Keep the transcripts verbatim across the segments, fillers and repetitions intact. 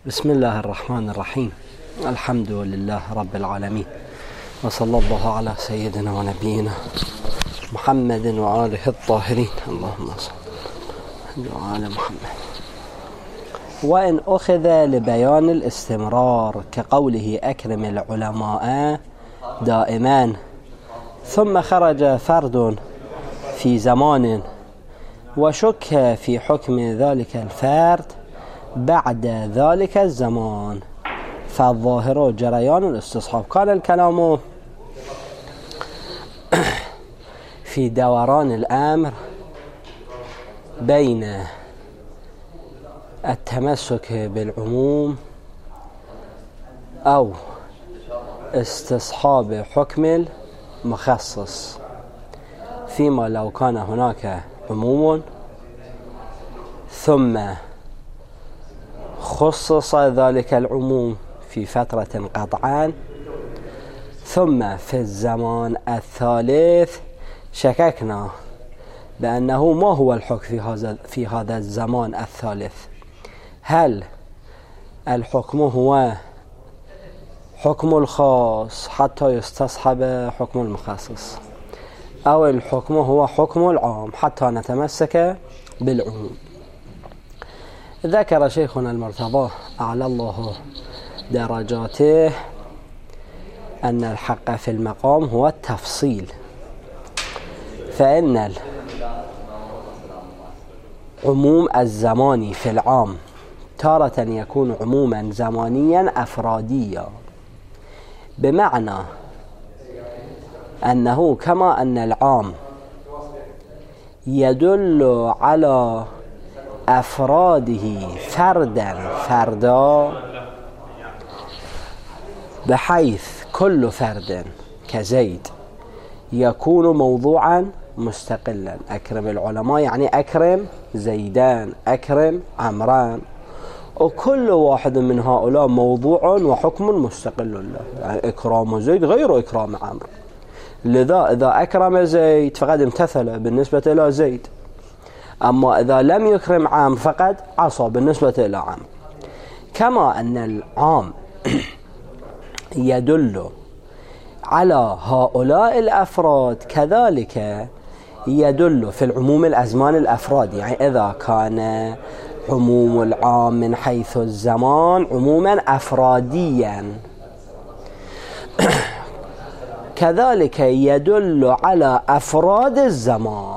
بسم الله الرحمن الرحيم. الحمد لله رب العالمين، وصلى الله على سيدنا ونبينا محمد وآله الطاهرين. اللهم صل على محمد. وإن أخذ لبيان الاستمرار كقوله أكرم العلماء دائما، ثم خرج فرد في زمان وشك في حكم ذلك الفرد بعد ذلك الزمان، فالظاهر جريان الاستصحاب. كان الكلام في دوران الأمر بين التمسك بالعموم أو استصحاب حكم المخصص، فيما لو كان هناك عموم ثم خصص ذلك العموم في فترة قطعا، ثم في الزمان الثالث شككنا بأنه ما هو الحكم في هذا في هذا الزمان الثالث. هل الحكم هو حكم الخاص حتى يستصحب حكم المخصص، أو الحكم هو حكم العام حتى نتمسك بالعموم؟ ذكر شيخنا المرتضى أعلى الله درجاته أن الحق في المقام هو التفصيل، فإن العموم الزماني في العام تارة يكون عموما زمانيا أفراديا، بمعنى أنه كما أن العام يدل على أفراده فردا فردا، بحيث كل فرد كزيد يكون موضوعا مستقلا. أكرم العلماء يعني أكرم زيدان، أكرم عمران، وكل واحد من هؤلاء موضوع وحكم مستقل له، يعني إكرام زيد غير إكرام عمرو. لذا إذا أكرم زيد فقد امتثل بالنسبة إلى زيد، أما إذا لم يكرم عام فقد عصى بالنسبة إلى عام. كما أن العام يدل على هؤلاء الأفراد، كذلك يدل في العموم الأزمان الأفراد، يعني إذا كان عموم العام من حيث الزمان عموما أفراديا، كذلك يدل على أفراد الزمان،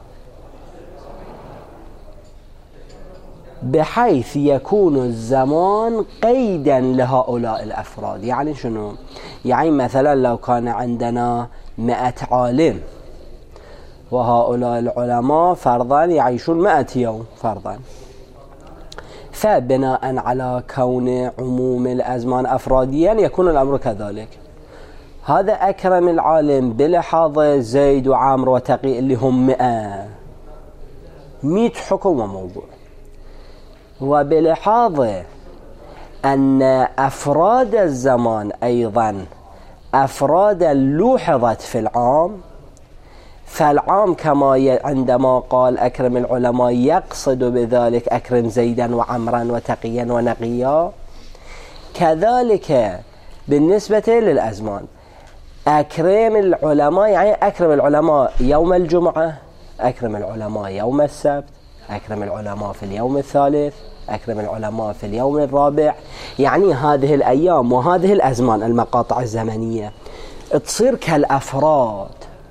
بحيث يكون الزمان قيدا لهؤلاء الأفراد. يعني شنو؟ يعني مثلا لو كان عندنا مئة عالم، وهؤلاء العلماء فرضا يعيشون مئة يوم فرضا، فبناء على كون عموم الأزمان أفراديا يكون الأمر كذلك. هذا أكرم العالم بلحاظ زيد وعامر وتقي اللي هم مئة مئة حكم وموضوع، وبلحاظ أن أفراد الزمان أيضا أفرادا لوحظت في العام، فالعام كما عندما قال أكرم العلماء يقصد بذلك أكرم زيدا وعمرا وتقيا ونقيا، كذلك بالنسبة للأزمان أكرم العلماء يعني أكرم العلماء يوم الجمعة، أكرم العلماء يوم السبت، أكرم العلماء في اليوم الثالث، أكرم العلماء في اليوم الرابع. يعني هذه الأيام وهذه الأزمان المقاطع الزمنية تصير كالأفراد،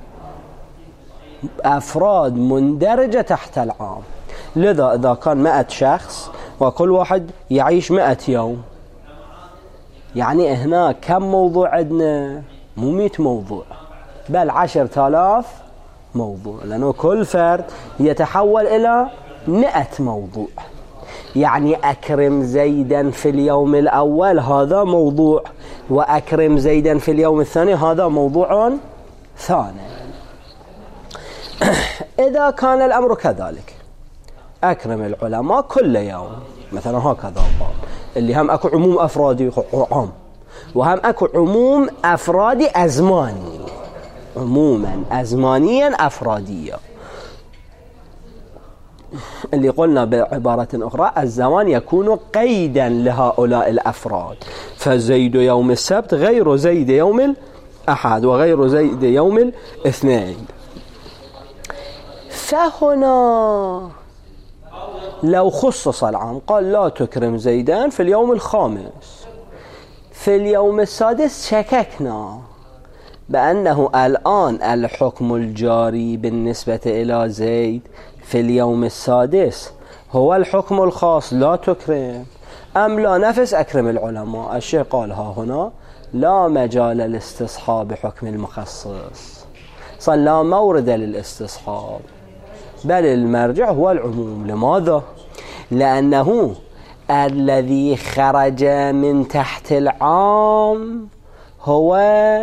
أفراد مندرجة تحت العام. لذا إذا كان مئة شخص وكل واحد يعيش مئة يوم، يعني هنا كم موضوع عندنا؟ مو مئة موضوع بل عشرة آلاف موضوع، لأنه كل فرد يتحول إلى مئة موضوع. يعني أكرم زيدا في اليوم الأول هذا موضوع، وأكرم زيدا في اليوم الثاني هذا موضوع ثاني. إذا كان الأمر كذلك أكرم العلماء كل يوم مثلا، هكذا قال، اللي هم أكو عموم أفرادي عام، وهم أكو عموم أفرادي أزماني، عموما أزمانيا أفراديا. اللي قلنا بعبارة أخرى الزمان يكون قيدا لهؤلاء الأفراد، فزيد يوم السبت غير زيد يوم الأحد وغير زيد يوم الاثنين. فهنا لو خصص العام قال لا تكرم زيدان في اليوم الخامس، في اليوم السادس شككنا بأنه الآن الحكم الجاري بالنسبة إلى زيد في اليوم السادس هو الحكم الخاص لا تكرم أم لا نفس أكرم العلماء. الشيخ قال ها هنا لا مجال للاستصحاب حكم المخصص، صار لا مورد للاستصحاب، بل المرجع هو العموم. لماذا؟ لأنه الذي خرج من تحت العام هو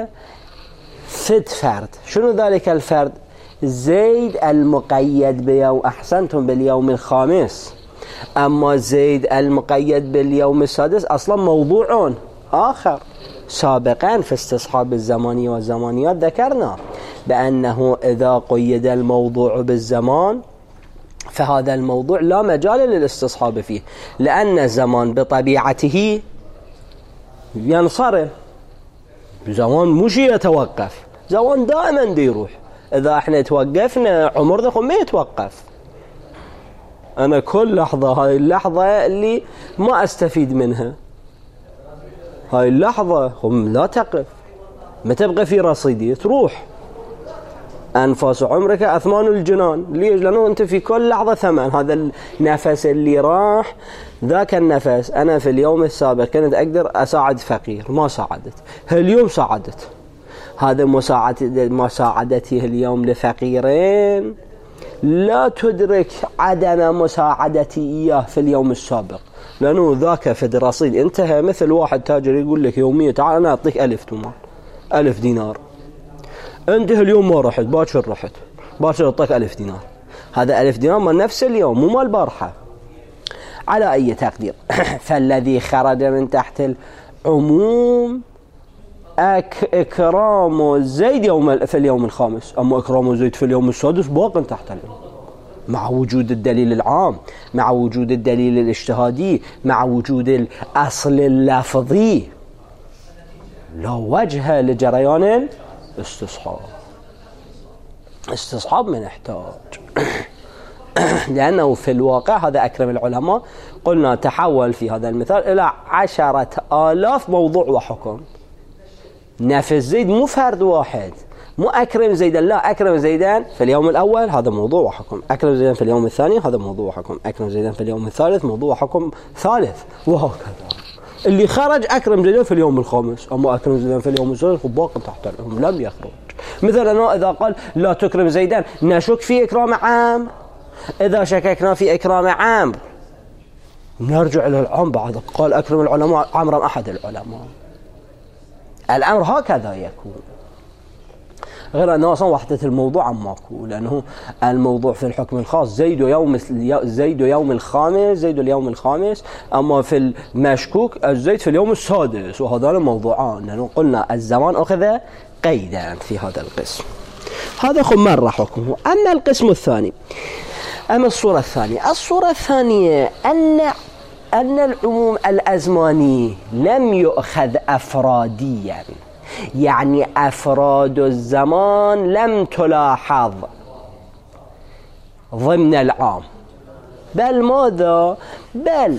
فد فرد. شنو ذلك الفرد؟ زيد المقيد بيوم، أحسنتم، باليوم الخامس. أما زيد المقيد باليوم السادس أصلا موضوع آخر. سابقا في استصحاب الزمانية والزمانيات ذكرنا بأنه إذا قيد الموضوع بالزمان فهذا الموضوع لا مجال للاستصحاب فيه، لأن الزمان بطبيعته ينصرف، زمان مش يتوقف، زمان دائما دي يروح. إذا احنا توقفنا عمرنا خو ما يتوقف. أنا كل لحظة هاي اللحظة اللي ما أستفيد منها، هاي اللحظة هم لا تقف، ما تبقى في رصيدي تروح. أنفاس عمرك أثمان الجنان. ليش؟ لأنه أنت في كل لحظة ثمن. هذا النفس اللي راح، ذاك النفس أنا في اليوم السابق كنت أقدر أساعد فقير، ما ساعدت، اليوم ساعدت. هذا مساعدتي اليوم لفقيرين لا تدرك عدم مساعدتي إياه في اليوم السابق، لأنه ذاك في الرصيد انتهى. مثل واحد تاجر يقول لك يوميا تعال أنا أعطيك ألف تومان، ألف دينار، انتهى اليوم ما رحت، باكر رحت، باكر أعطيك ألف دينار. هذا ألف دينار من نفس اليوم مو مال البارحة. على أي تقدير فالذي خرج من تحت العموم أك إكرام زيد يوم في اليوم الخامس، أما إكرام زيد في اليوم السادس باق تحت العموم، مع وجود الدليل العام، مع وجود الدليل الاجتهادي، مع وجود الأصل اللفظي. لا وجه لجريان الاستصحاب. استصحاب من يحتاج لأنه في الواقع هذا أكرم العلماء قلنا تحول في هذا المثال إلى عشرة آلاف موضوع وحكم. نفس زيد مو فرد واحد، مو أكرم زيدا، لا، أكرم زيدان في اليوم الأول هذا موضوع وحكم، أكرم زيدان في اليوم الثاني هذا موضوع وحكم، أكرم زيدان في اليوم الثالث موضوع وحكم ثالث، وهكذا. اللي خرج أكرم زيدان في اليوم الخامس، أما أكرم زيدان في اليوم السادس باق تحت العموم لم يخرج. مثلا إذا قال لا تكرم زيدان نشك في إكرام عام، إذا شككنا في إكرام عام نرجع إلى العام بعد. قال أكرم العلماء عمرا أحد العلماء، الأمر هكذا يكون. غير أنه أصلا وحدة الموضوع عم ماكو، لأنه الموضوع في الحكم الخاص زيد يوم زيد يوم الخامس، زيد اليوم الخامس، أما في المشكوك الزيد في اليوم السادس، وهذان الموضوعان، لأنه قلنا الزمان أخذ قيدا في هذا القسم. هذا خم مرة حكمه. أما القسم الثاني، أما الصورة الثانية، الصورة الثانية أن أن العموم الأزماني لم يؤخذ أفراديا، يعني أفراد الزمان لم تلاحظ ضمن العام، بل ماذا؟ بل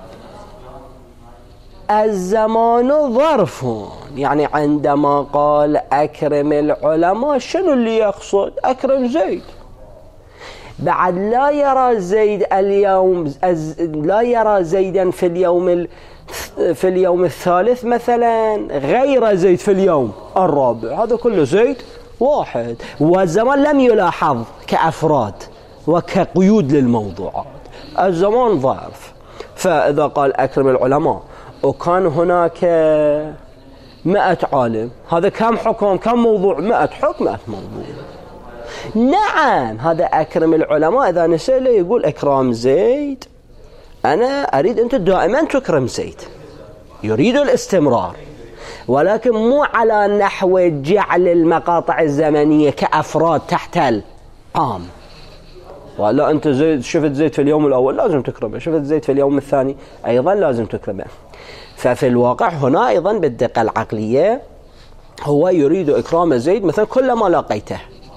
الزمان ظرف. يعني عندما قال أكرم العلماء شنو اللي يقصد؟ أكرم زيد. بعد لا يرى زيد اليوم، لا يرى زيدا في اليوم في اليوم الثالث مثلا غير زيد في اليوم الرابع، هذا كله زيد واحد، والزمان لم يلاحظ كأفراد وكقيود للموضوعات، الزمان ظرف. فإذا قال أكرم العلماء وكان هناك مئة عالم، هذا كم حكم، كم موضوع؟ مئة حكم، مئة موضوع. نعم، هذا أكرم العلماء إذا نسأله يقول إكرام زيد، أنا أريد أنت دائما تكرم زيد، يريد الاستمرار، ولكن مو على نحو جعل المقاطع الزمنية كأفراد تحت العام، ولا أنت زيد شفت زيد في اليوم الأول لازم تكرمه، شفت زيد في اليوم الثاني أيضا لازم تكرمه. ففي الواقع هنا أيضا بالدقة العقلية هو يريد إكرام زيد مثلا كلما لقيته،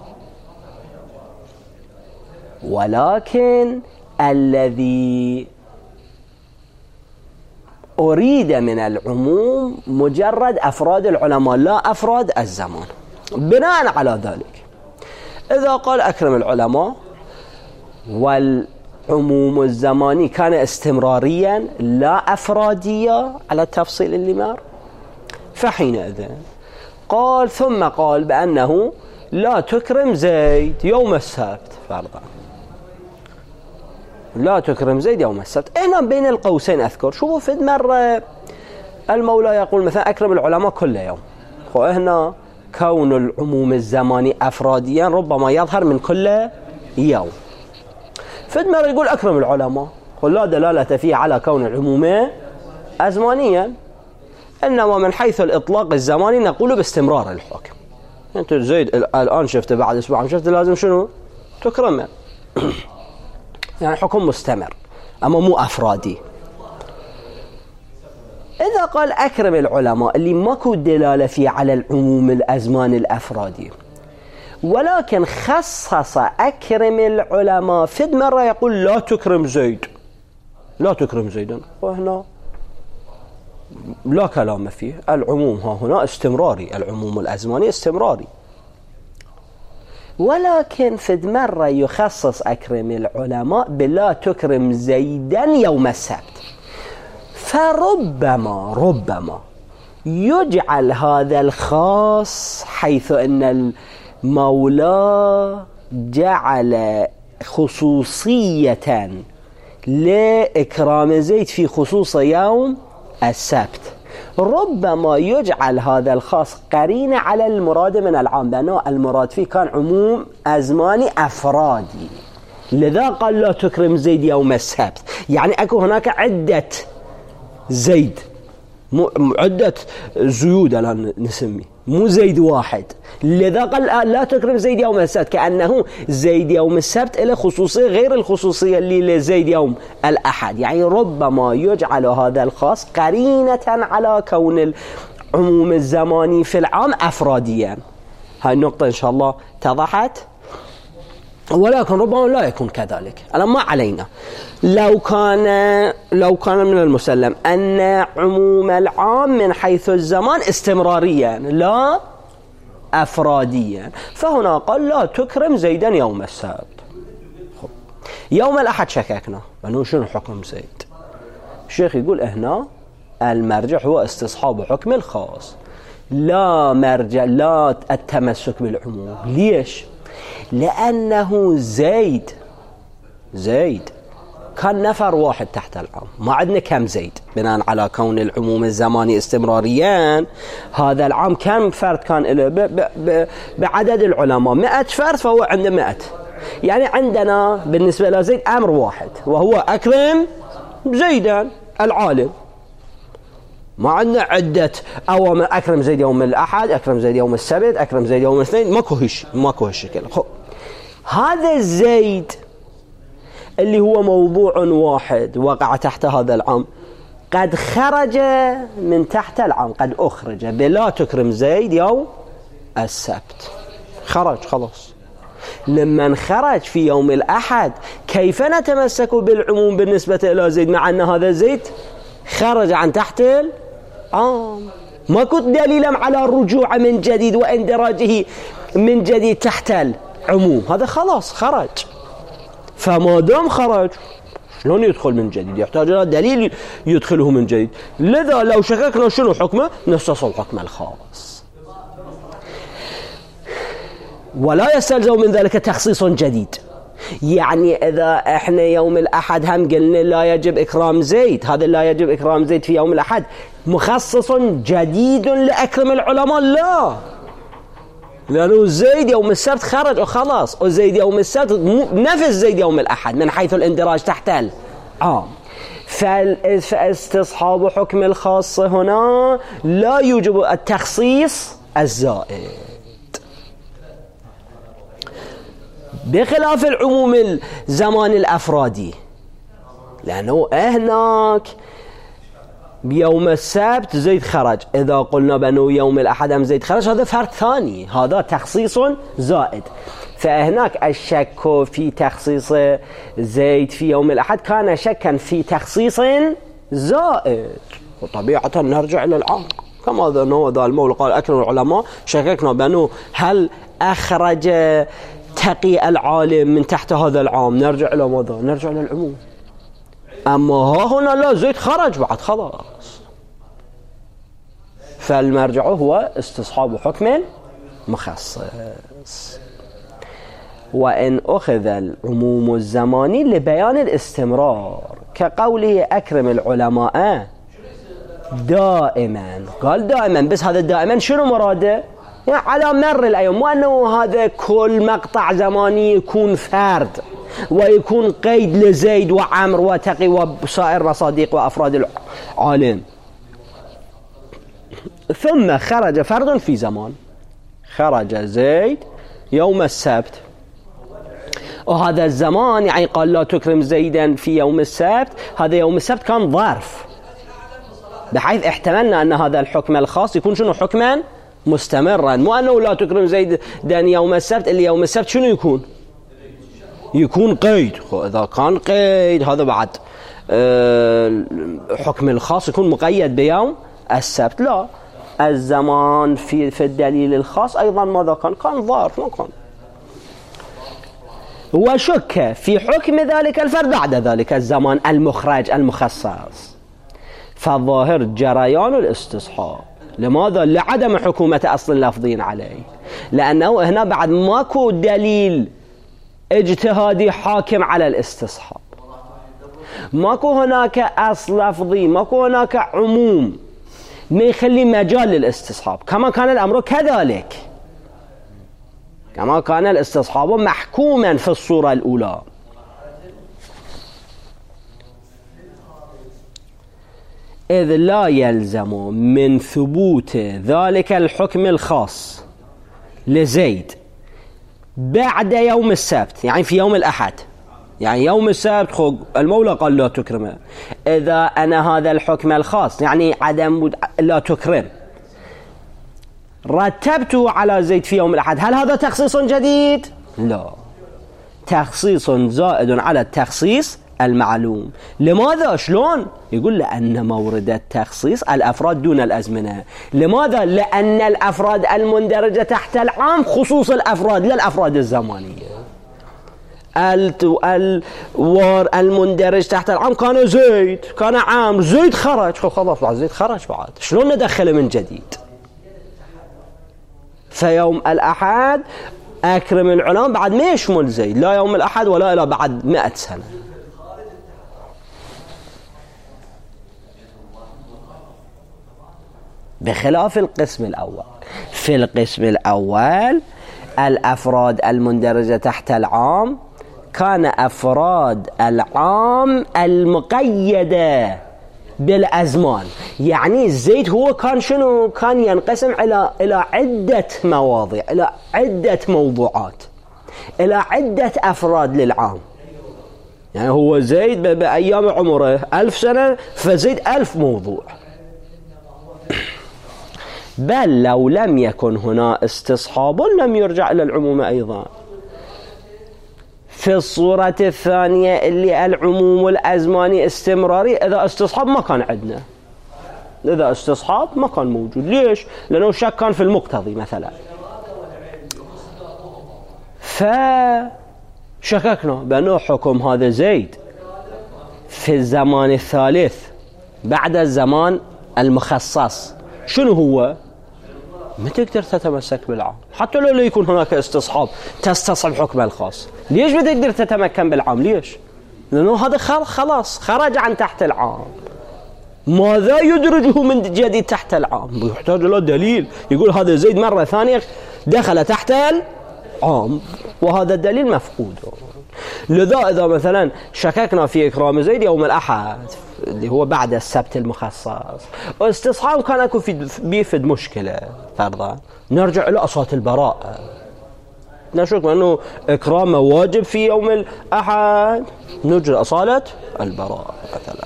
ولكن الذي أريد من العموم مجرد أفراد العلماء لا أفراد الزمان. بناء على ذلك إذا قال أكرم العلماء والعموم الزماني كان استمراريا لا أفراديا على التفصيل اللي مر، فحينئذ قال ثم قال بأنه لا تكرم زيد يوم السبت فرضا، لا تكرم زيد يوم السبت. هنا بين القوسين أذكر شوفوا في مرة المولى يقول مثلا أكرم العلماء كل يوم، وهنا كون العموم الزماني أفراديا ربما يظهر من كل يوم. في مرة يقول أكرم العلماء ولا دلالة فيه على كون العموم أزمانيا، إنما من حيث الإطلاق الزماني نقول باستمرار الحكم. أنت زيد الآن شفت بعد أسبوع شفت لازم شنو تكرمه يعني حكم مستمر أما مو أفرادي. إذا قال أكرم العلماء اللي ماكو دلالة فيه على العموم الأزمان الأفرادي، ولكن خصص أكرم العلماء في مرة يقول لا تكرم زيد، لا تكرم زيدا، وهنا لا كلام فيه. العموم ها هنا استمراري، العموم الأزماني استمراري. ولكن في مرة يخصص أكرم العلماء بلا تكرم زيدا يوم السبت، فربما ربما يجعل هذا الخاص حيث أن المولى جعل خصوصية لإكرام زيد في خصوص يوم السبت، ربما يجعل هذا الخاص قرينة على المراد من العام، لأنه المراد فيه كان عموم أزماني أفرادي، لذا قال لا تكرم زيد يوم السبت. يعني أكو هناك عدة زيد، عدة زيود الآن نسمي، مو زيد واحد، لذا قال لا تكرم زيد يوم السبت، كأنه زيد يوم السبت له خصوصية غير الخصوصية اللي لزيد يوم الأحد. يعني ربما يجعل هذا الخاص قرينة على كون العموم الزماني في العام أفراديا. هاي النقطة إن شاء الله اتضحت، ولكن ربما لا يكون كذلك. أنا ما علينا، لو كان لو كان من المسلم أن عموم العام من حيث الزمان استمراريا لا أفراديا، فهنا قال لا تكرم زيدا يوم السبت. يوم الأحد شككنا أنه شنو حكم زيد. الشيخ يقول هنا المرجع هو استصحاب حكم الخاص، لا مرجع لا التمسك بالعموم. ليش؟ لأنه زيد زيد كان نفر واحد تحت العام، ما عندنا كم زيد، بناء على كون العموم الزماني استمراريا. هذا العام كم فرد كان له بعدد العلماء؟ مئة فرد، فهو عنده مئة. يعني عندنا بالنسبة لزيد أمر واحد وهو أكرم زيدا العالم، ما عندنا عدة أوامر، أكرم زيد يوم الأحد، أكرم زيد يوم السبت، أكرم زيد يوم الاثنين، ماكو هش ماكو هالشكل. هذا الزيد اللي هو موضوع واحد وقع تحت هذا العام قد خرج من تحت العام، قد أخرج بلا تكرم زيد يوم السبت، خرج خلاص. لما خرج في يوم الأحد كيف نتمسك بالعموم بالنسبة إلى زيد مع أن هذا زيد خرج عن تحت العام؟ ما كنت دليلا على الرجوع من جديد واندراجه من جديد تحت العموم، هذا خلاص خرج. فما دام خرج شلون يدخل من جديد؟ يحتاج إلى دليل يدخله من جديد. لذا لو شككنا شنو حكمه نستصل حكم الخاص، ولا يستلزم من ذلك تخصيص جديد. يعني إذا إحنا يوم الأحد هم قلنا لا يجب إكرام زيد، هذا لا يجب إكرام زيد في يوم الأحد مخصص جديد لأكرم العلماء؟ لا، لأنه زيد يوم السبت خرج وخلاص، وزيد يوم السبت نفس زيد يوم الأحد من حيث الاندراج تحت العام. فاستصحاب حكم الخاص هنا لا يوجب التخصيص الزائد. بخلاف العموم الزمان الأفرادي، لأنه هناك بيوم السبت زيد خرج، إذا قلنا بأنه يوم الأحد هم زيد خرج هذا فرق ثاني، هذا تخصيص زائد. فهناك الشك في تخصيص زيد في يوم الأحد كان شكا في تخصيص زائد، وطبيعة نرجع إلى العام كما ذا ذا المولى قال أكرم العلماء شككنا بأنه هل أخرج تقي العالم من تحت هذا العام، نرجع إلى ماذا؟ نرجع إلى العموم. أما ها هنا لا، زيد خرج بعد خلاص. فالمرجع هو استصحاب حكم مخصص. وإن أخذ العموم الزماني لبيان الاستمرار كقوله أكرم العلماء دائما، قال دائما، بس هذا دائما شنو مراده؟ يعني على مر الأيام، مو أنه هذا كل مقطع زماني يكون فرد ويكون قيد لزيد وعمر وتقي وسائر مصاديق وأفراد العالم. ثم خرج فرد في زمان، خرج زيد يوم السبت، وهذا الزمان يعني قال لا تكرم زيدا في يوم السبت، هذا يوم السبت كان ظرف، بحيث احتملنا أن هذا الحكم الخاص يكون شنو؟ حكما مستمرا، مو أنه لا تكرم زيدا يوم السبت اللي يوم السبت شنو يكون؟ يكون قيد. إذا كان قيد هذا بعد أه حكم الخاص يكون مقيد بيوم السبت. لا، الزمان في في الدليل الخاص أيضا ماذا كان؟ كان ظرف، ما كان. وشك في حكم ذلك الفرد بعد ذلك الزمان المخرج المخصص، فالظاهر جريان الاستصحاب. لماذا؟ لعدم حكومة أصل لفظي عليه، لأنه هنا بعد ماكو دليل اجتهادي حاكم على الاستصحاب، ماكو هناك أصل لفظي، ماكو هناك عموم ما يخلي مجال للاستصحاب. كما كان الأمر كذلك، كما كان الاستصحاب محكوما في الصورة الأولى. إذ لا يلزم من ثبوت ذلك الحكم الخاص لزيد بعد يوم السبت، يعني في يوم الأحد، يعني يوم السبت خو المولى قال لا تكرمه، إذا أنا هذا الحكم الخاص يعني عدم لا تكرم رتبته على زيد في يوم الأحد، هل هذا تخصيص جديد؟ لا، تخصيص زائد على التخصيص المعلوم. لماذا؟ شلون؟ يقول لأن مورد التخصيص الأفراد دون الأزمنة. لماذا؟ لأن الأفراد المندرجة تحت العام خصوص الأفراد لا الأفراد الزمانية. الوار المندرج تحت العام كان زيد، كان عام، زيد خرج، خلاص بعد زيد خرج بعد شلون ندخله من جديد؟ فيوم الأحد أكرم العلماء بعد ما يشمل زيد، لا يوم الأحد ولا إلى بعد مئة سنة. بخلاف القسم الأول، في القسم الأول الأفراد المندرجة تحت العام كان أفراد العام المقيدة بالأزمان، يعني زيد هو كان شنو؟ كان ينقسم إلى إلى عدة مواضيع، إلى عدة موضوعات، إلى عدة أفراد للعام. يعني هو زيد بأيام عمره ألف سنة، فزيد ألف موضوع. بل لو لم يكن هنا استصحاب لم يرجع إلى العموم أيضا. في الصورة الثانية اللي العموم الأزماني استمراري، إذا استصحاب ما كان عندنا، إذا استصحاب ما كان موجود. ليش؟ لأنه شك كان في المقتضي مثلا، فشككنا بأنه حكم هذا زيد في الزمان الثالث بعد الزمان المخصص شنو هو؟ ما تقدر تتمسك بالعام حتى لو لا يكون هناك استصحاب تستصحب حكم الخاص. ليش ما تقدر تتمكن بالعام؟ ليش؟ لأنه هذا خلاص خرج عن تحت العام. ماذا يدرجه من جديد تحت العام؟ يحتاج له دليل يقول هذا زيد مرة ثانية دخل تحت العام، وهذا الدليل مفقود. لذا إذا مثلا شككنا في إكرام زيد يوم الأحد اللي هو بعد السبت المخصص، واستصحاب كان يكون بيفد مشكلة فرضا، نرجع إلى أصوات البراءة، نشك أنه إكرامه واجب في يوم الأحد نجري أصالة البراءة مثلا.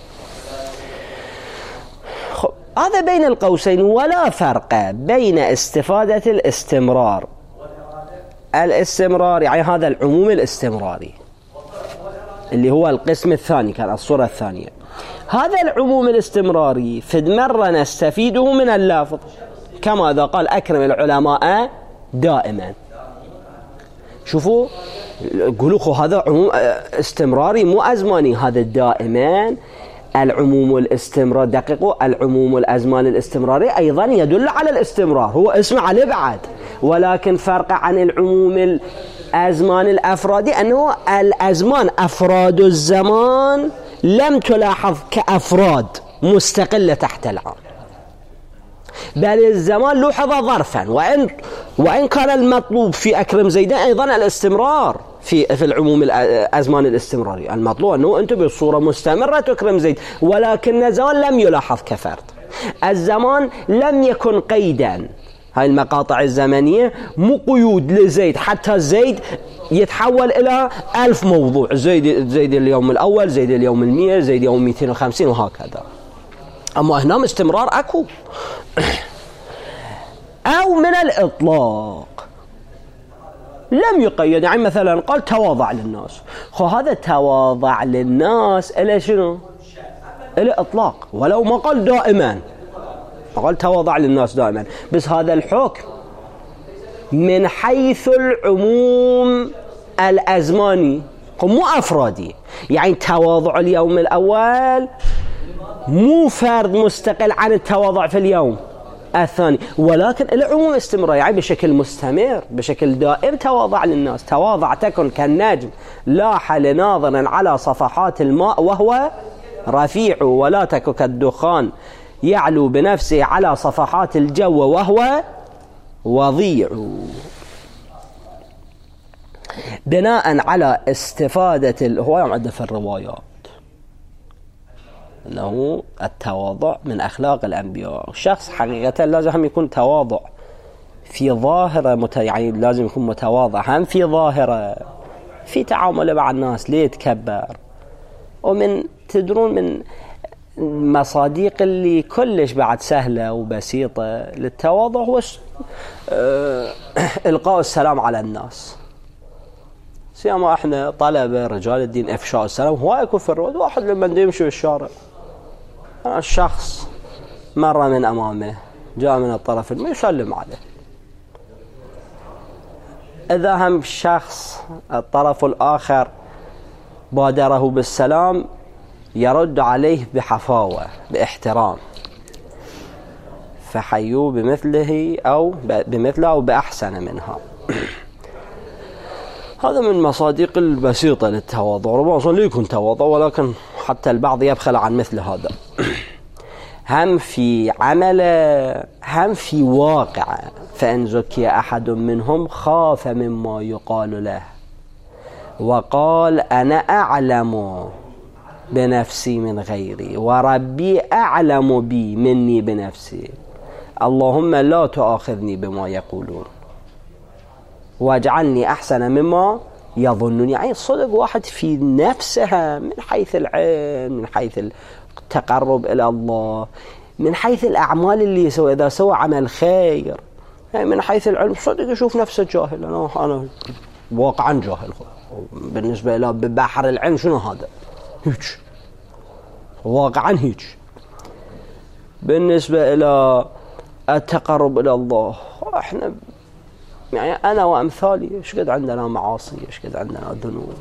هذا بين القوسين. ولا فرق بين استفادة الاستمرار الاستمرار يعني هذا العموم الاستمراري اللي هو القسم الثاني، كان الصورة الثانية. هذا العموم الاستمراري فد مرة نستفيده من اللفظ، كما إذا قال أكرم العلماء دائما. شوفوا قولوا هذا عموم استمراري مو أزماني. هذا دائما العموم الاستمرار، دقيقوا، العموم الأزمان الاستمراري أيضا يدل على الاستمرار، هو اسم عليه بعد، ولكن فرق عن العموم الأزمان الأفرادي أنه الأزمان أفراد الزمان لم تلاحظ كأفراد مستقلة تحت العام، بل الزمان لوحظ ظرفا، وإن وإن كان المطلوب في أكرم زيدان أيضا الاستمرار في في العموم الأزمان الاستمراري. المطلوب أنه أنت بصورة مستمرة تكرم زيد، ولكن الزمان لم يلاحظ كفرد. الزمان لم يكن قيدا، هاي المقاطع الزمنية مو قيود لزيد حتى زيد يتحول إلى ألف موضوع، زيد زيد اليوم الأول، زيد اليوم المية، زيد يوم مئتين وخمسين وهكذا. أما هنا استمرار أكو. أو من الإطلاق لم يقيد، يعني مثلا قال تواضع للناس، خو هذا تواضع للناس إلى شنو؟ إلى إطلاق، ولو ما قال دائما، ما قال تواضع للناس دائما، بس هذا الحكم من حيث العموم الأزماني مو أفرادي. يعني تواضع اليوم الأول مو فرد مستقل عن التواضع في اليوم الثاني، ولكن العموم استمرار، يعني بشكل مستمر بشكل دائم تواضع للناس. تواضع تكن كالنجم لاح لناظر على صفحات الماء وهو رفيع، ولا تكن كالدخان يعلو بنفسه على صفحات الجو وهو وضيع. بناء على استفادة هو يوم عندنا في الروايات أنه التواضع من أخلاق الأنبياء. الشخص حقيقة لازم يكون تواضع في ظاهرة مت... يعني لازم يكون متواضع هم في ظاهرة، في تعامله مع الناس ليه يتكبر. ومن تدرون من مصاديق اللي كلش بعد سهلة وبسيطة للتواضع هو اه... إلقاء السلام على الناس. سيما احنا طلبة رجال الدين افشاء السلام هو يكون في الرواد. واحد لما يمشي بالشارع الشخص مرة من امامه جاء من الطرف ما يسلم عليه، اذا هم شخص الطرف الاخر بادره بالسلام يرد عليه بحفاوة باحترام، فحيوا بمثله او بمثله او باحسن منها. هذا من مصادق البسيطة للتواضع. ربما أصلا يكون تواضع، ولكن حتى البعض يبخل عن مثل هذا. هم في عمل هم في واقع، فإن زكي أحد منهم خاف مما يقال له وقال أنا أعلم بنفسي من غيري وربي أعلم بي مني بنفسي، اللهم لا تؤاخذني بما يقولون واجعلني أحسن مما يظنون. يعني صدق واحد في نفسها من حيث العلم، من حيث التقرب إلى الله، من حيث الأعمال اللي يسوي، إذا سوى عمل خير، يعني من حيث العلم صدق يشوف نفسه جاهل. أنا أنا واقعا جاهل بالنسبة إلى بحر العلم. شنو هذا؟ هيك واقعا هيك. بالنسبة إلى التقرب إلى الله إحنا يعني أنا وأمثالي إيش قد عندنا معاصي، إيش قد عندنا ذنوب.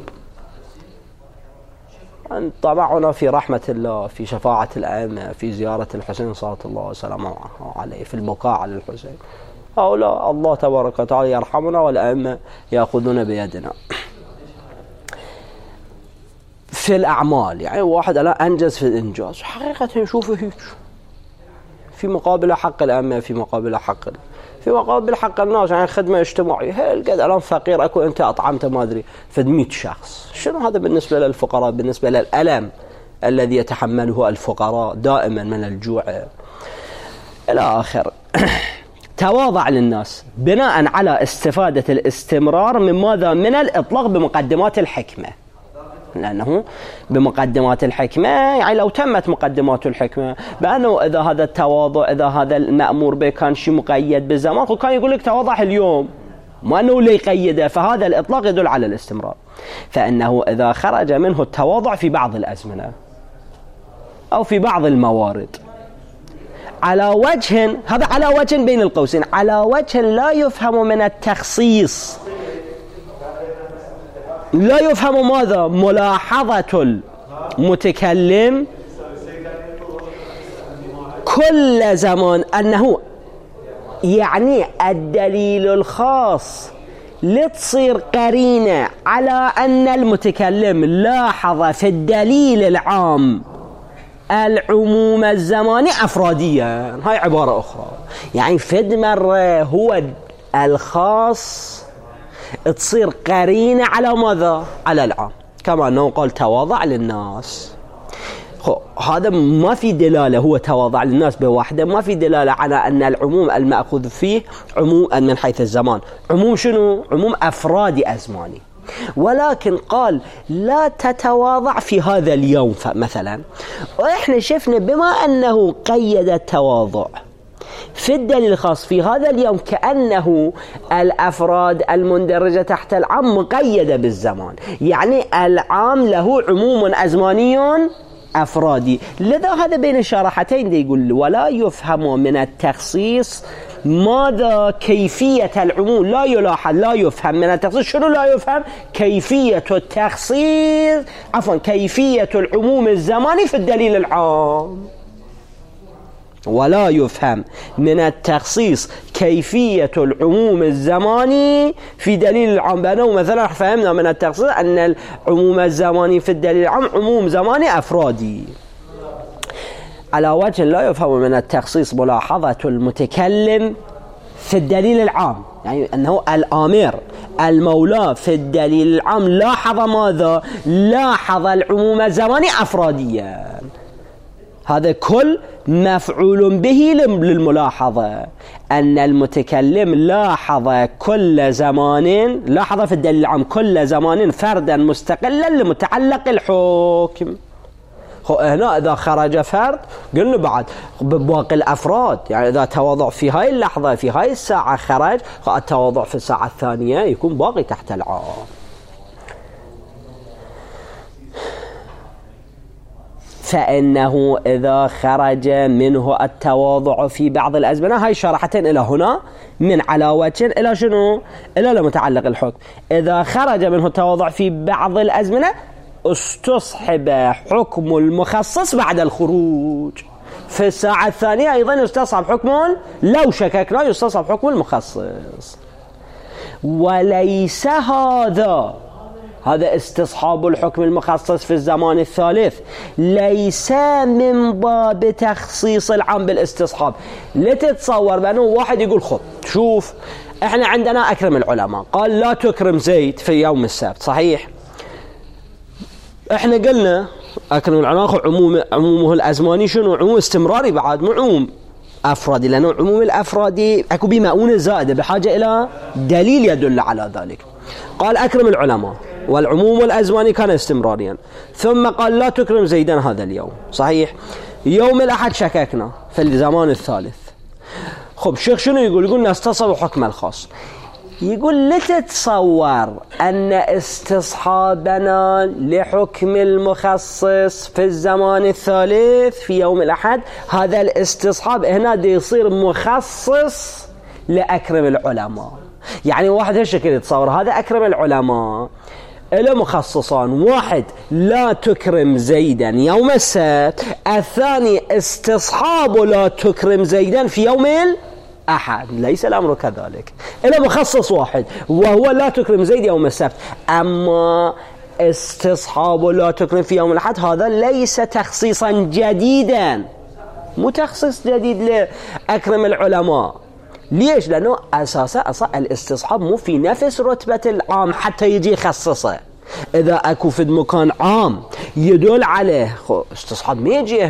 طمعنا في رحمة الله، في شفاعة الأئمة، في زيارة الحسين صلى الله وسلم عليه، في البكاء على الحسين. هؤلاء الله تبارك وتعالى يرحمنا والأئمة يأخذون بيدنا. في الأعمال يعني واحد ألا أنجز في الإنجاز حقيقة يشوفه هيك، في مقابل حق الأئمة، في مقابل حق في مقابل حق الناس، يعني خدمة اجتماعية. هل قد الآن فقير أكو أنت أطعمت ما أدري فد مئة شخص، شنو هذا بالنسبة للفقراء؟ بالنسبة للألم الذي يتحمله الفقراء دائما من الجوع إلى آخر. تواضع للناس بناء على استفادة الاستمرار من ماذا؟ من الإطلاق بمقدمات الحكمة، لأنه بمقدمات الحكمة يعني لو تمت مقدمات الحكمة بأنه إذا هذا التواضع إذا هذا المأمور به كان شيء مقيد بالزمان وكان يقول لك تواضع اليوم، ما أنه لا يقيده، فهذا الإطلاق يدل على الاستمرار. فإنه إذا خرج منه التواضع في بعض الأزمنة أو في بعض الموارد على وجه، هذا على وجه بين القوسين، على وجه لا يفهم من التخصيص، لا يفهم ماذا؟ ملاحظة المتكلم كل زمان أنه يعني الدليل الخاص لتصير قرينة على أن المتكلم لاحظ في الدليل العام العموم الزماني أفراديا. هاي عبارة أخرى، يعني فد مرة هو الخاص تصير قرينة على ماذا؟ على العام، كما أنه قال تواضع للناس. هذا ما في دلالة، هو تواضع للناس بوحده ما في دلالة على أن العموم المأخوذ فيه عموم من حيث الزمان، عموم شنو؟ عموم أفرادي أزماني. ولكن قال لا تتواضع في هذا اليوم مثلا، وإحنا شفنا بما أنه قيد التواضع في الدليل الخاص في هذا اليوم كأنه الأفراد المندرجة تحت العام مقيدة بالزمان، يعني العام له عموم أزماني أفرادي. لذا هذا بين الشارحتين دي يقول ولا يفهم من التخصيص ماذا؟ كيفية العموم، لا يلاحظ لا يفهم من التخصيص. شنو لا يفهم؟ كيفية التخصيص، عفوا كيفية العموم الزماني في الدليل العام. ولا يفهم من التخصيص كيفية العموم الزماني في دليل العام، بأنه مثلا فهمنا من التخصيص أن العموم الزماني في الدليل العام عموم زماني أفرادي. على وجه لا يفهم من التخصيص ملاحظة المتكلم في الدليل العام، يعني أنه الآمر المولى في الدليل العام لاحظ ماذا؟ لاحظ العموم الزماني أفراديا. هذا كل مفعول به للملاحظة، أن المتكلم لاحظ كل زمان، لاحظ في الدليل العام كل زمان فردا مستقلا لمتعلق الحكم. هنا إذا خرج فرد قلنا بعد بباقي الأفراد، يعني إذا تواضع في هاي اللحظة في هاي الساعة خرج، التواضع في الساعة الثانية يكون باقي تحت العام. فإنه إذا خرج منه التواضع في بعض الأزمنة، هاي شرحتين إلى هنا من على وجه إلى شنو؟ إلى لمتعلق الحكم. إذا خرج منه التواضع في بعض الأزمنة استصحب حكم المخصص بعد الخروج. في الساعة الثانية أيضا يستصحب حكم، لو شككنا يستصحب حكم المخصص. وليس هذا هذا استصحاب الحكم المخصص في الزمان الثالث ليس من باب تخصيص العام بالاستصحاب. لتتصور بأنه واحد يقول خب شوف احنا عندنا أكرم العلماء قال لا تكرم زيد في يوم السبت، صحيح؟ احنا قلنا أكرم العلماء عموم عمومه الأزماني شنو؟ عموم استمراري بعد، مو عموم أفرادي، لأنه عموم الأفرادي أكو بمؤونة زائدة بحاجة إلى دليل يدل على ذلك. قال أكرم العلماء والعموم الأزماني كان استمراريا، ثم قال لا تكرم زيدا هذا اليوم، صحيح؟ يوم الأحد شككنا في الزمان الثالث. خب شيخ شنو يقول؟ يقول نستصحب حكم الخاص. يقول لتتصور أن استصحابنا لحكم المخصص في الزمان الثالث في يوم الأحد، هذا الاستصحاب هنا دي يصير مخصص لأكرم العلماء. يعني واحد هالشكل يتصور هذا أكرم العلماء له مخصصان، واحد لا تكرم زيدا يوم السبت، الثاني استصحاب لا تكرم زيدا في يوم الأحد. ليس الأمر كذلك، له مخصص واحد وهو لا تكرم زيد يوم السبت، أما استصحاب لا تكرم في يوم الأحد هذا ليس تخصيصا جديدا، مو تخصيص جديد لأكرم العلماء. ليش؟ لأنه أساسا أصلا الاستصحاب مو في نفس رتبة العام حتى يجي يخصصه. إذا أكو في مكان عام يدل عليه استصحاب ما يجي هنا،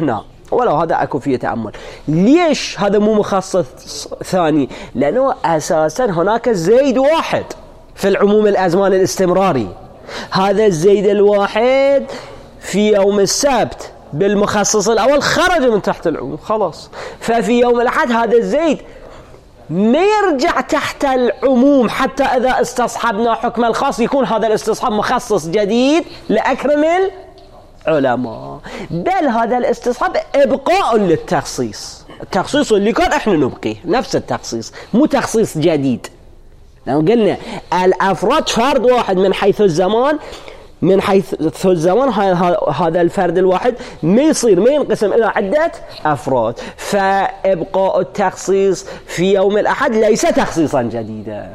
ولو هذا أكو فيه تأمل. ليش هذا مو مخصص ثاني؟ لأنه أساسا هناك زيد واحد في العموم الأزمان الاستمراري. هذا الزيد الواحد في يوم السبت بالمخصص الأول خرج من تحت العموم خلاص، ففي يوم الأحد هذا الزيد ما يرجع تحت العموم حتى إذا استصحبنا حكم الخاص يكون هذا الاستصحاب مخصص جديد لأكرم العلماء، بل هذا الاستصحاب إبقاء للتخصيص، التخصيص اللي كان إحنا نبقيه نفس التخصيص، مو تخصيص جديد. لو قلنا الأفراد فرد واحد من حيث الزمان، من حيث الزمان هذا الفرد الواحد ما يصير ما ينقسم إلى عدة أفراد، فإبقاء التخصيص في يوم الأحد ليس تخصيصا جديدا.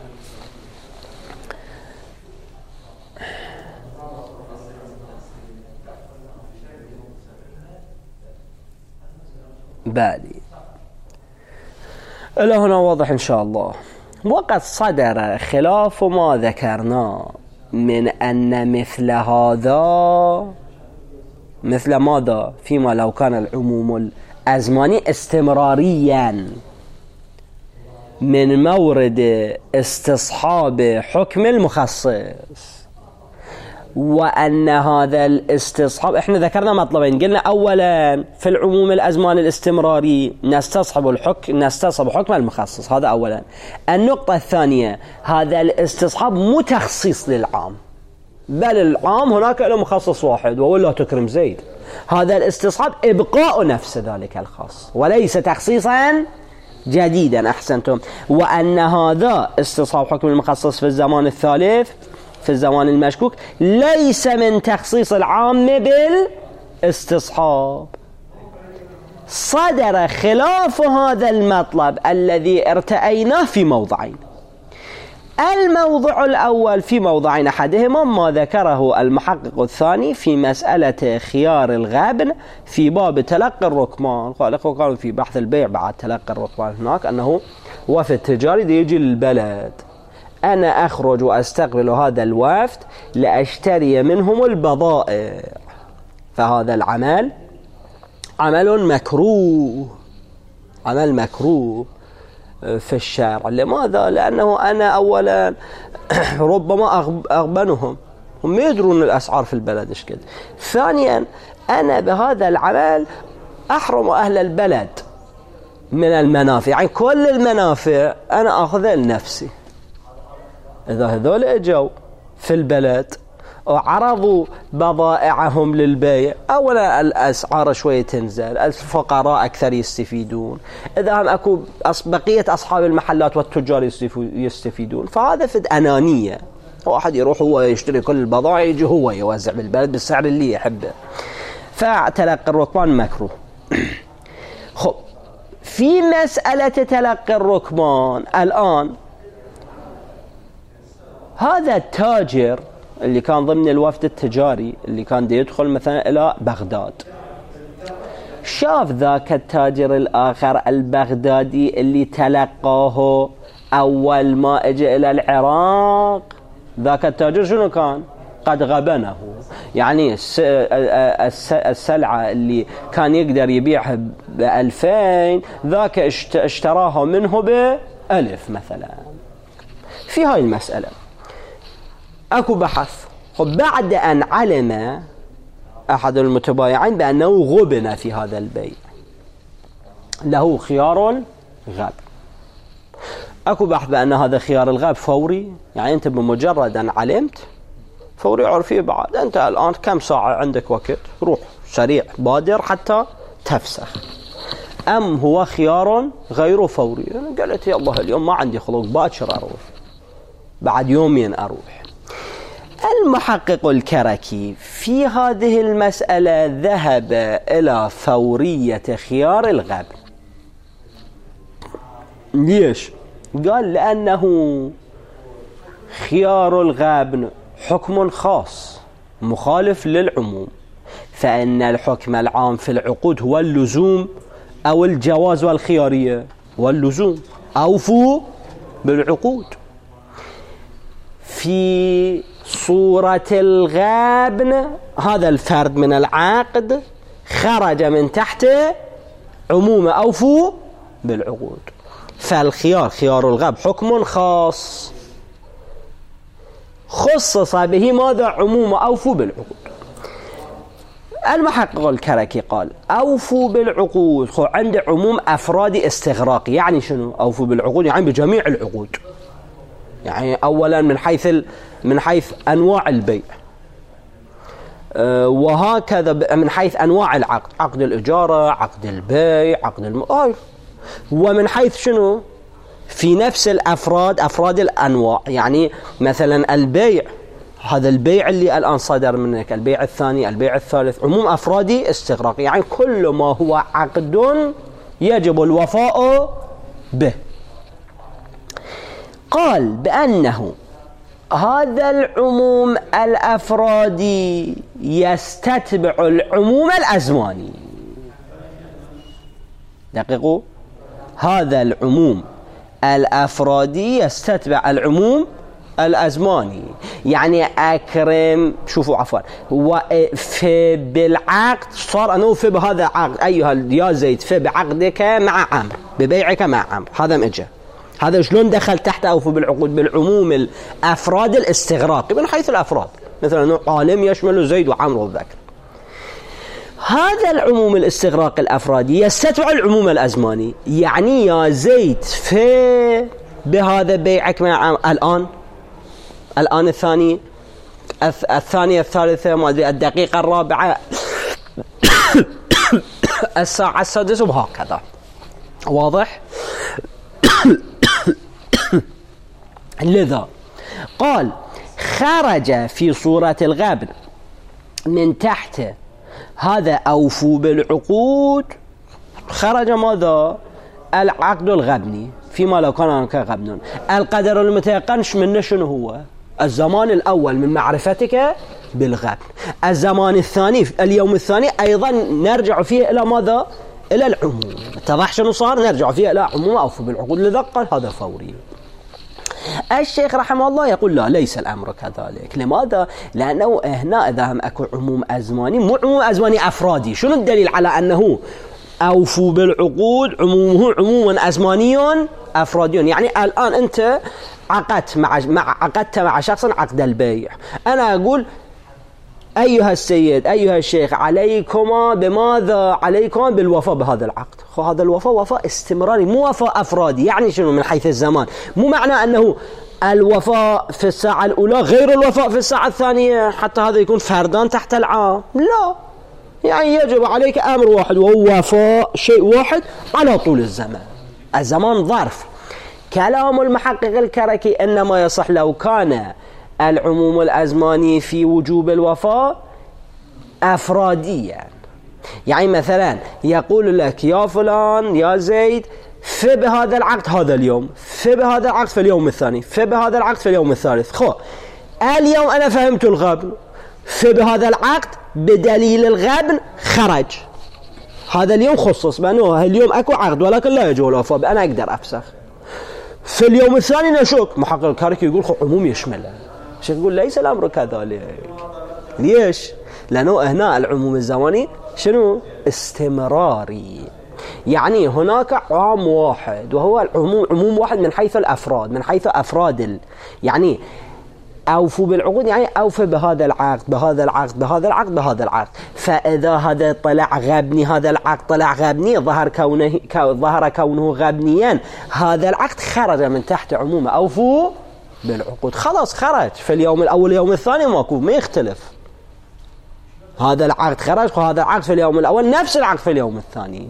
بالي إلى هنا واضح إن شاء الله. وقد صدر خلاف ما ذكرناه من أن مثل هذا مثل ماذا فيما لو كان العموم الأزماني استمراريا من مورد استصحاب حكم المخصص، وأن هذا الاستصحاب احنا ذكرنا مطلبين، قلنا أولا في العموم الأزمان الاستمراري نستصحب الحكم نستصحب حكم المخصص، هذا أولا. النقطة الثانية هذا الاستصحاب مو تخصيص للعام، بل العام هناك له مخصص واحد ولا تكرم زيد، هذا الاستصحاب إبقاء نفس ذلك الخاص وليس تخصيصا جديدا. أحسنتم. وأن هذا استصحاب حكم المخصص في الزمان الثالث في الزمان المشكوك ليس من تخصيص العام بالاستصحاب. صدر خلاف هذا المطلب الذي ارتأيناه في موضعين. الموضع الأول في موضعين، أحدهما ما ذكره المحقق الثاني في مسألة خيار الغبن في باب تلقي الركمان. قال كانوا في بحث البيع بعد تلقي الركمان هناك أنه وفد تجاري دي يجي للبلد، أنا أخرج وأستقبل هذا الوفد لأشتري منهم البضائع، فهذا العمل عمل مكروه، عمل مكروه في الشارع. لماذا؟ لأنه أنا أولا ربما أغبنهم، هم يدرون الأسعار في البلد إيش كده. ثانيا أنا بهذا العمل أحرم أهل البلد من المنافع، يعني كل المنافع أنا أخذها لنفسي. إذا هذول اجوا في البلد وعرضوا بضائعهم للبيع، أولا الأسعار شوية تنزل، الفقراء أكثر يستفيدون، إذا هم أكو بقية أصحاب المحلات والتجار يستفيدون، فهذا فد أنانية، واحد يروح هو يشتري كل البضائع يجي هو يوزع بالبلد بالسعر اللي يحبه، فتلقي الركبان مكروه. خب في مسألة تلقي الركبان الآن، هذا التاجر اللي كان ضمن الوفد التجاري اللي كان دي يدخل مثلا إلى بغداد، شاف ذاك التاجر الآخر البغدادي اللي تلقاه أول ما اجى إلى العراق، ذاك التاجر شنو كان؟ قد غبنه، يعني السلعة اللي كان يقدر يبيعها بألفين ذاك اشتراها منه بألف مثلا. في هاي المسألة أكو بحث. بعد أن علم أحد المتبايعين بأنه غبن في هذا البيع، له خيار غاب. أكو بحث بأن هذا خيار الغاب فوري، يعني أنت بمجرد أن علمت فوري عرفي بعد، أنت الآن كم ساعة عندك وقت، روح سريع بادر حتى تفسخ. أم هو خيار غير فوري، قالت يا الله اليوم ما عندي خلق، باكر أروح، بعد يومين أروح. المحقق الكركي في هذه المسألة ذهب إلى فورية خيار الغبن. ليش؟ قال لأنه خيار الغبن حكم خاص مخالف للعموم، فإن الحكم العام في العقود هو اللزوم أو الجواز، والخيارية واللزوم، أوفوا بالعقود. في صورة الغبن هذا الفرد من العقد خرج من تحت عموم أوفوا بالعقود. فالخيار خيار الغب حكم خاص خصص به ماذا؟ عموم أوفوا بالعقود. المحقق الكركي قال أوفوا بالعقود خو عند عموم أفراد استغراقي. يعني شنو أوفوا بالعقود؟ يعني بجميع العقود، يعني أولا من حيث من حيث أنواع البيع، أه وهكذا من حيث أنواع العقد، عقد الإجارة، عقد البيع، عقد المؤاخذة، ومن حيث شنو في نفس الأفراد أفراد الأنواع. يعني مثلا البيع، هذا البيع اللي الآن صدر منك، البيع الثاني، البيع الثالث، عموم أفرادي استغراقي، يعني كل ما هو عقد يجب الوفاء به. قال بأنه هذا العموم الأفرادي يستتبع العموم الأزماني. دقيقوا، هذا العموم الأفرادي يستتبع العموم الأزماني. يعني أكرم، شوفوا عفوا، وفي بالعقد صار أنه في بهذا عقد أيها يا زيد في بعقدك مع عمرو، ببيعك مع عمرو، هذا مجا، هذا شلون دخل تحت أوفوا بالعقود؟ بالعموم الأفراد الاستغراقي من حيث الأفراد، مثلا عالم يشمل زيد وعمرو وبكر. هذا العموم الاستغراق الأفرادي يستتبع العموم الأزماني. يعني يا زيد في بهذا بيعك مع الآن الآن الثاني الثانية الثالثة ما أدري الدقيقة الرابعة الساعة السادسة وهكذا. واضح؟ لذا قال خرج في صورة الغبن من تحت هذا أوفوا بالعقود، خرج ماذا؟ العقد الغبني فيما لو كان هناك غبن. القدر المتيقنش منه شنو هو؟ الزمان الأول من معرفتك بالغبن. الزمان الثاني اليوم الثاني أيضا نرجع فيه إلى ماذا؟ إلى العموم. اتضح شنو صار؟ نرجع فيه إلى عموم أوفوا بالعقود. لذا قال هذا فوري. الشيخ رحمه الله يقول لا، ليس الأمر كذلك. لماذا؟ لأنه هنا إذا هم أكو عموم أزماني، مو عموم أزماني أفرادي. شنو الدليل على أنه أوفوا بالعقود عمومه عموم أزماني أفرادي؟ يعني الآن أنت عقدت مع مع عقدت مع شخص عقد البيع، أنا أقول أيها السيد أيها الشيخ عليكما بماذا؟ عليكما بالوفاء بهذا العقد. هذا الوفاء وفاء استمراري، مو وفاء أفرادي. يعني شنو من حيث الزمان؟ مو معنى أنه الوفاء في الساعة الأولى غير الوفاء في الساعة الثانية حتى هذا يكون فردان تحت العام، لا. يعني يجب عليك أمر واحد وهو وفاء شيء واحد على طول الزمان. الزمان ظرف. كلام المحقق الكركي إنما يصح لو كان العموم الأزماني في وجوب الوفاء أفراديا. يعني مثلا يقول لك يا فلان يا زيد في بهذا العقد هذا اليوم، في بهذا العقد في اليوم الثاني، في بهذا العقد في اليوم الثالث. خو اليوم أنا فهمت الغبن، في بهذا العقد بدليل الغبن خرج. هذا اليوم خصص بأنه اليوم أكو عقد ولكن لا يجوز الوفاء، أنا أقدر أفسخ. في اليوم الثاني نشك، محقق الكركي يقول خو عموم يشمله. الشيخ يقول ليس الأمر كذلك. ليش؟ لأنه هنا العموم الزماني شنو؟ استمراري. يعني هناك عام واحد وهو العموم، عموم واحد من حيث الأفراد، من حيث أفراد ال... يعني أوفوا بالعقود يعني أوفى بهذا العقد بهذا العقد بهذا العقد بهذا العقد. فإذا هذا طلع غبني، هذا العقد طلع غبني، ظهر كونه ظهر كونه غبنيا، هذا العقد خرج من تحت عموم أوفوا بالعقود. خلاص خرج في اليوم الأول اليوم الثاني ماكو، ما يختلف. هذا العقد خرج وهذا العقد في اليوم الأول نفس العقد في اليوم الثاني.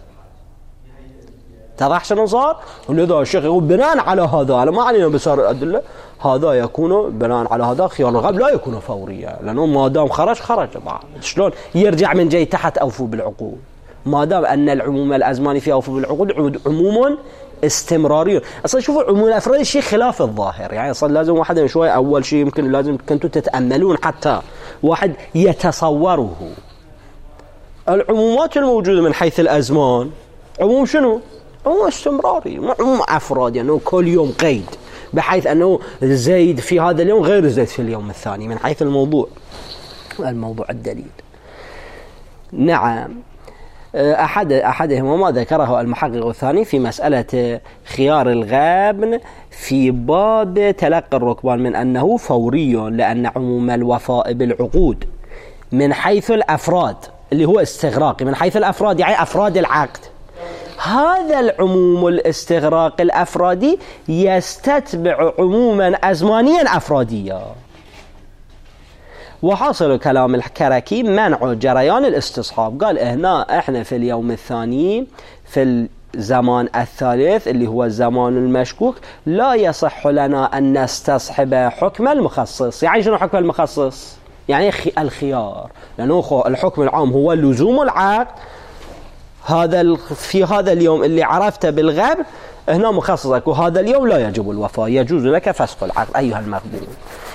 تضح شنو صار؟ ولذا الشيخ يقول بناء على هذا، على ما علينا بصار الأدلة، هذا يكون بناء على هذا خيار الغب لا يكون فوريا، لأنه ما دام خرج خرج. شلون يرجع من جاي تحت أوفوا بالعقود؟ ما دام أن العموم الأزماني في أوفوا بالعقود عموم استمراري. أصلا شوفوا عموم الأفراد شيء خلاف الظاهر. يعني أصلا لازم واحد شوي أول شيء يمكن لازم كنتوا تتأملون حتى واحد يتصوره. العمومات الموجودة من حيث الأزمان عموم شنو؟ عموم استمراري، مو عموم أفراد. يعني كل يوم قيد، بحيث أنه زيد في هذا اليوم غير زيد في اليوم الثاني من حيث الموضوع الموضوع الدليل. نعم. أحد أحدهما ما ذكره المحقق الثاني في مسألة خيار الغبن في باب تلقي الركبان من أنه فوري، لأن عموم الوفاء بالعقود من حيث الأفراد اللي هو استغراقي، من حيث الأفراد يعني أفراد العقد، هذا العموم الاستغراق الأفرادي يستتبع عموما أزمانيا أفراديا. وحاصل كلام الكركي منع جريان الاستصحاب. قال هنا احنا في اليوم الثاني في الزمان الثالث اللي هو الزمان المشكوك لا يصح لنا أن نستصحب حكم المخصص. يعني شنو حكم المخصص؟ يعني الخيار، لأنه الحكم العام هو لزوم العقد. هذا في هذا اليوم اللي عرفت بالغبن هنا مخصصك، وهذا اليوم لا يجب الوفاء، يجوز لك فسخ العقد أيها المغبون.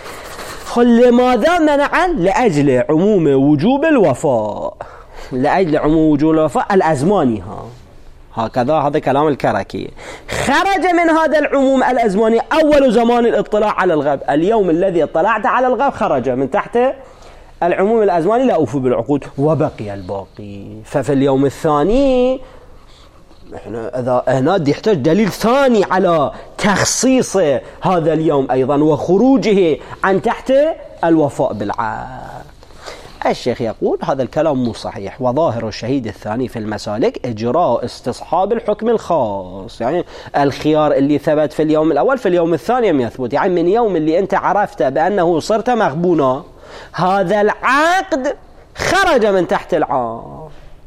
لماذا منعا؟ لأجل عموم وجوب الوفاء، لأجل عموم وجوب الوفاء الأزماني. ها هكذا هذا كلام الكركي. خرج من هذا العموم الأزماني أول زمان الاطلاع على الغب، اليوم الذي اطلعت على الغب خرج من تحت العموم الأزماني لا أوفوا بالعقود، وبقي الباقي. ففي اليوم الثاني احنا اذا هنا يحتاج دليل ثاني على تخصيص هذا اليوم ايضا وخروجه عن تحت الوفاء بالعقد. الشيخ يقول هذا الكلام مو صحيح، وظاهر الشهيد الثاني في المسالك اجراء استصحاب الحكم الخاص، يعني الخيار اللي ثبت في اليوم الاول في اليوم الثاني لم يثبت. يعني من يوم اللي انت عرفت بانه صرت مغبونا هذا العقد خرج من تحت العام،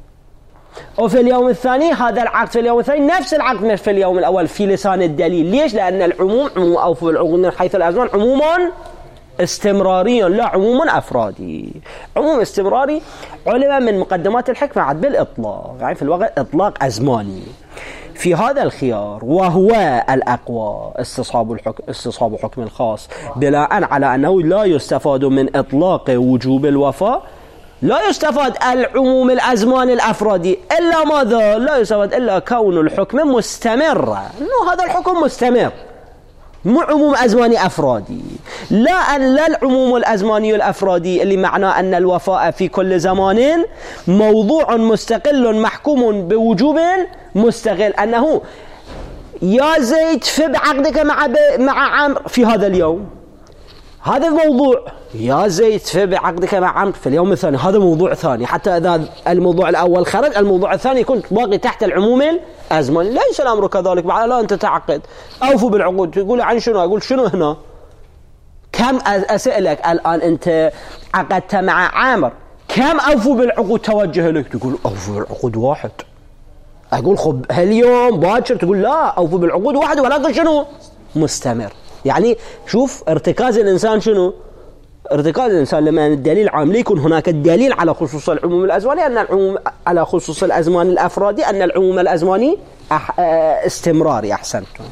وفي اليوم الثاني هذا العقد في اليوم الثاني نفس العقد مش في اليوم الأول في لسان الدليل. ليش؟ لأن العموم عموم أو في العقود من حيث الأزمان عموما استمراريا لا عموما أفرادي. عموم استمراري علم من مقدمات الحكمة عد بالإطلاق، يعني في الوقت إطلاق أزماني في هذا الخيار، وهو الأقوى استصحاب الحكم استصحاب حكم الخاص، بناء على أنه لا يستفاد من إطلاق وجوب الوفاء، لا يستفاد العموم الأزمان الأفرادي إلا ماذا؟ لا يستفاد إلا كون الحكم مستمر، إنه هذا الحكم مستمر مو عموم أزماني أفرادي. لا أن لا العموم الأزماني الأفرادي اللي معناه أن الوفاء في كل زمان موضوع مستقل محكوم بوجوب مستقل، أنه يا زيد في بعقدك مع مع عمرو في هذا اليوم، هذا الموضوع. يا زيد في بعقدك مع عمرو في اليوم الثاني، هذا موضوع ثاني. حتى إذا الموضوع الأول خرج الموضوع الثاني يكون باقي تحت العموم الأزماني. ليس الأمر كذلك. بعد لا أنت تعقد أوفوا بالعقود، تقول عن شنو؟ أقول شنو هنا؟ كم أسألك الآن أنت عقدت مع عامر كم أوفوا بالعقود توجه لك؟ تقول أوفوا بالعقود واحد. أقول خب هاليوم باكر، تقول لا أوفوا بالعقود واحد، ولكن شنو؟ مستمر. يعني شوف ارتكاز الإنسان شنو؟ ارتكاز الإنسان لما الدليل عام ليكون هناك الدليل على خصوص العموم الأزماني، أن العموم على خصوص الأزمان الأفرادي، أن العموم الأزماني أح... استمراري. أحسنتم.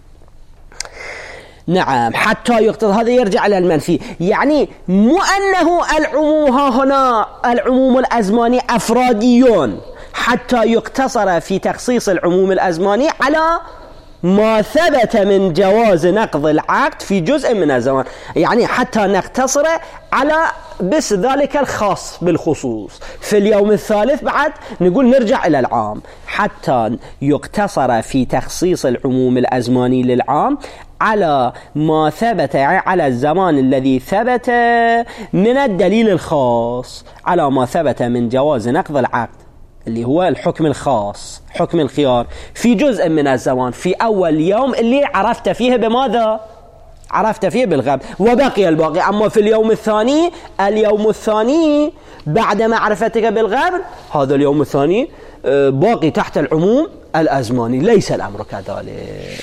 نعم. حتى يقتضي هذا يرجع إلى المنفي، يعني مو أنه العموم ها هنا العموم الأزماني أفراديون حتى يقتصر في تخصيص العموم الأزماني على ما ثبت من جواز نقض العقد في جزء من الزمان، يعني حتى نقتصر على بس ذلك الخاص بالخصوص. في اليوم الثالث بعد نقول نرجع إلى العام، حتى يقتصر في تخصيص العموم الأزماني للعام على ما ثبت، يعني على الزمان الذي ثبت من الدليل الخاص، على ما ثبت من جواز نقض العقد اللي هو الحكم الخاص حكم الخيار في جزء من الزمان، في أول يوم اللي عرفت فيه بماذا؟ عرفت فيه بالغبن، وبقي الباقي. أما في اليوم الثاني اليوم الثاني بعد معرفتك بالغبن هذا اليوم الثاني باقي تحت العموم الأزماني. ليس الأمر كذلك.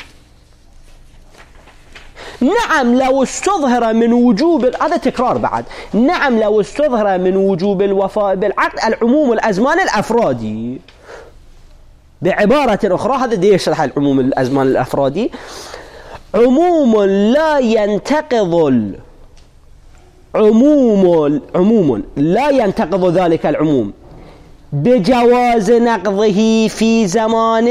نعم لو استظهر من وجوب، هذا تكرار بعد، نعم لو استظهر من وجوب الوفاء بالعقد العموم الأزمان الأفرادي. بعبارة أخرى هذا دي يشرح العموم الأزمان الأفرادي: عموم لا ينتقض عموم عموم لا ينتقض ذلك العموم بجواز نقضه في زمان،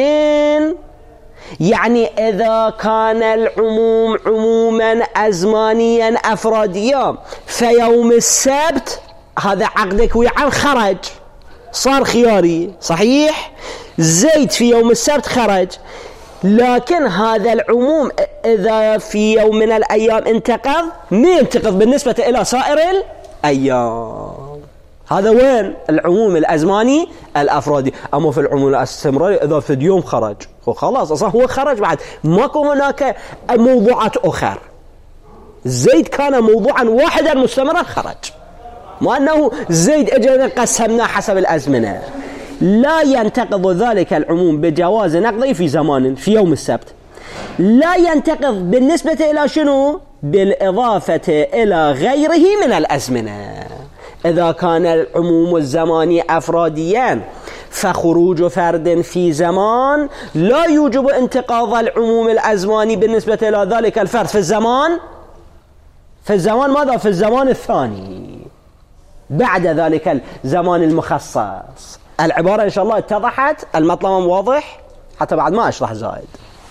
يعني إذا كان العموم عموما أزمانيا أفراديا، فيوم السبت هذا عقدك ويعان خرج، صار خياري صحيح. زيد في يوم السبت خرج، لكن هذا العموم إذا في يوم من الأيام انتقض ما ينتقض بالنسبة إلى سائر الأيام. هذا وين العموم الأزماني الأفرادي. أما في العموم الاستمراري إذا في يوم خرج وخلاص أصلا هو خرج، بعد ماكو هناك موضوعات أخرى. زيد كان موضوعا واحدا مستمرا خرج، ما أنه زيد أجل قسمنا حسب الأزمنة. لا ينتقض ذلك العموم بجواز نقضي في زمان في يوم السبت. لا ينتقض بالنسبة إلى شنو؟ بالإضافة إلى غيره من الأزمنة. إذا كان العموم الزماني أفراديا فخروج فرد في زمان لا يوجب انتقاض العموم الأزماني بالنسبة إلى ذلك الفرد في الزمان في الزمان ماذا؟ في الزمان الثاني بعد ذلك الزمان المخصص. العبارة إن شاء الله اتضحت، المطلب واضح حتى بعد ما أشرح زائد.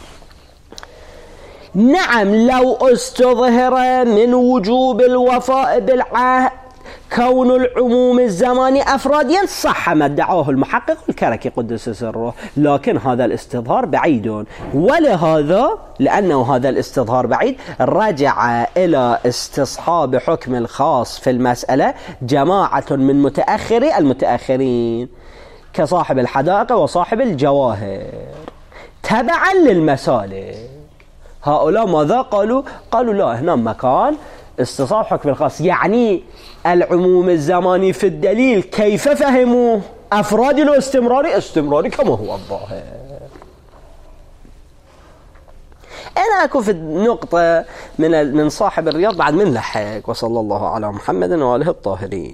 نعم، لو استظهر من وجوب الوفاء بالعهد كون العموم الزماني أفراديا صح ما ادعاه المحقق الكركي قدس سره، لكن هذا الاستظهار بعيد. ولهذا لأنه هذا الاستظهار بعيد رجع إلى استصحاب حكم الخاص في المسألة جماعة من متأخري المتأخرين كصاحب الحدائق وصاحب الجواهر تبعا للمسالك. هؤلاء ماذا قالوا؟ قالوا لا، هنا مكان استصحاب حكم الخاص، يعني العموم الزماني في الدليل كيف فهموه؟ أفراد الاستمراري استمراري كما هو الظاهر. أنا أكو في نقطة من من صاحب الرياض بعد من لحق. وصلى الله على محمد وآله الطاهرين.